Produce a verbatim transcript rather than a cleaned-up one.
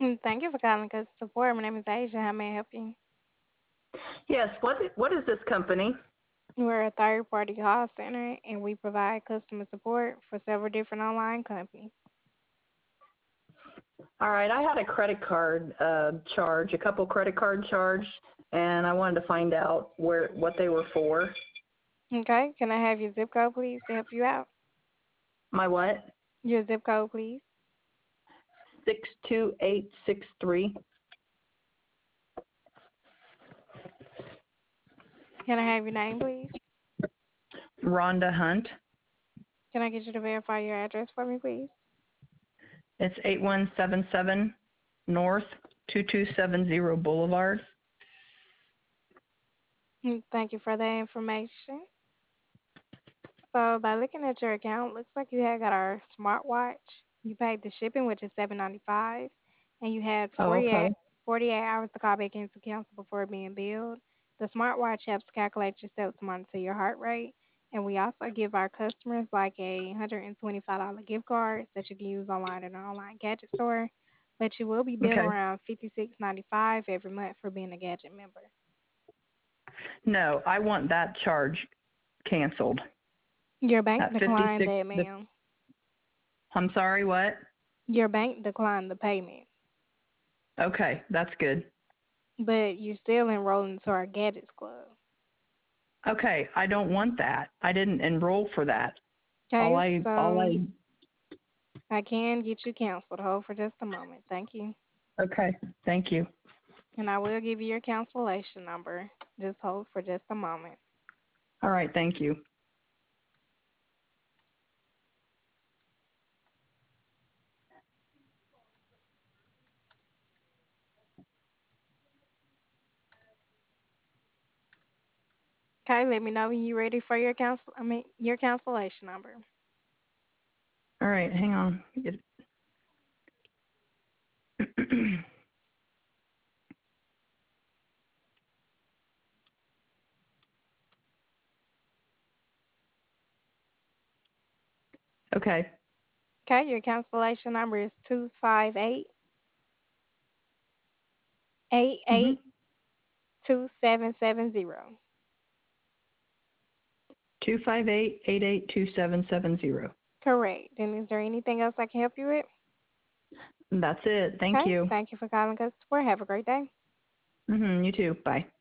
Thank you for calling Customer Support. My name is Asia. How may I help you? Yes. What what is this company? We're a third party call center and we provide customer support for several different online companies. All right. I had a credit card uh, charge, a couple credit card charge, and I wanted to find out where what they were for. Okay, can I have your zip code, please, to help you out? My what? Your zip code, please. Six two eight six three. Can I have your name, please? Rhonda Hunt. Can I get you to verify your address for me, please? It's eight one seven seven North two two seven zero Boulevard. Mm, Thank you for that information. So, by looking at your account, looks like you had got our smartwatch. You paid the shipping, which is seven ninety five, and you had Oh, forty-eight, okay. forty-eight hours to call back into cancel before being billed. The smartwatch helps calculate your steps to monitor your heart rate, and we also give our customers like a one hundred twenty-five dollars gift card that you can use online in our online gadget store. But you will be billed Okay. around fifty-six ninety-five every month for being a gadget member. No, I want that charge canceled. Your bank At declined fifty-six. that, The, ma'am. I'm sorry. What? Your bank declined the payment. Okay, that's good. But you're still enrolling into our Gadgets Club. Okay, I don't want that. I didn't enroll for that. All Okay, I all so I I can get you canceled. Hold for just a moment. Thank you. Okay, thank you. And I will give you your cancellation number. Just hold for just a moment. All right, thank you. Okay, let me know when you're ready for your cancel I mean your cancellation number. All right, hang on. Get it. Okay. Okay, your cancellation number is two five eight eight eight Mhm. two seven seven zero. Two five eight eight eight two seven seven zero. Correct. And is there anything else I can help you with? That's it. Thank Okay, you. thank you for calling us. Have a great day. Mhm. You too. Bye.